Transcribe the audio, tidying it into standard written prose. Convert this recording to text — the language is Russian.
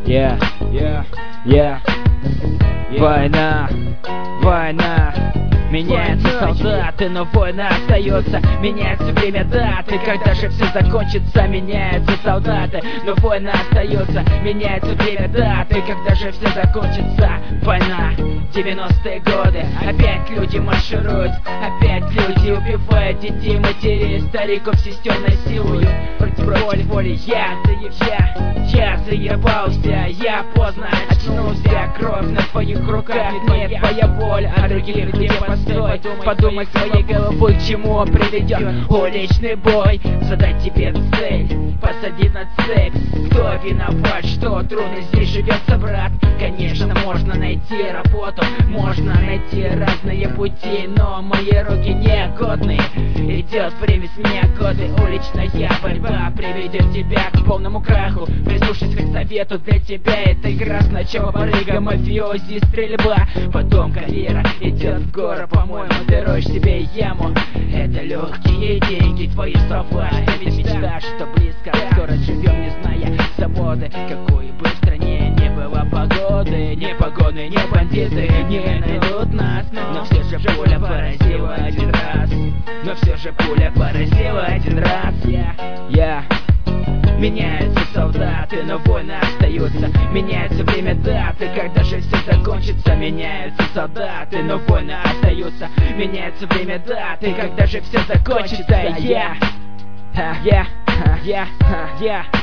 Yeah, война, война. Меняются солдаты, но война остается. Меняется время даты, когда же все закончится. Меняются солдаты, но война остается. Меняется время даты, когда же все закончится. Война, 90-е годы. Опять люди маршируют, опять люди убивают детей, матерей, стариков, сестер насилуют. Против воли я заебался, я поздно очнулся. Кровь на твоих руках, нет твоя боль, а других где постой. Подумай своей головой, к чему приведет уличный бой. Задать тебе цель, посадить на цепь. Кто виноват, что трудно здесь живется, брат? Конечно, можно найти работу, можно найти разные пути, но мои руки негодные. Идет время сменя годы, уличная борьба приведет тебя к полному краху. Прислушайся к совету, для тебя эта игра. Сначала барыга, мафиози, стрельба, потом карьера идет в гору. По-моему, ты роешь себе яму. Это легкие деньги, твои слова. Ты мечтаешь, что близко, скоро живем, не зная свободы. Какой бы в стране не было погоды, ни погоны, ни бандиты не найдут нас. Но все же пуля поразила один раз. Но все же пуля поразила один раз. Меняются солдаты, но войны остаются. Меняется время даты, когда же все закончится. Меняются солдаты, но войны остаются. Меняется время даты, когда же все закончится.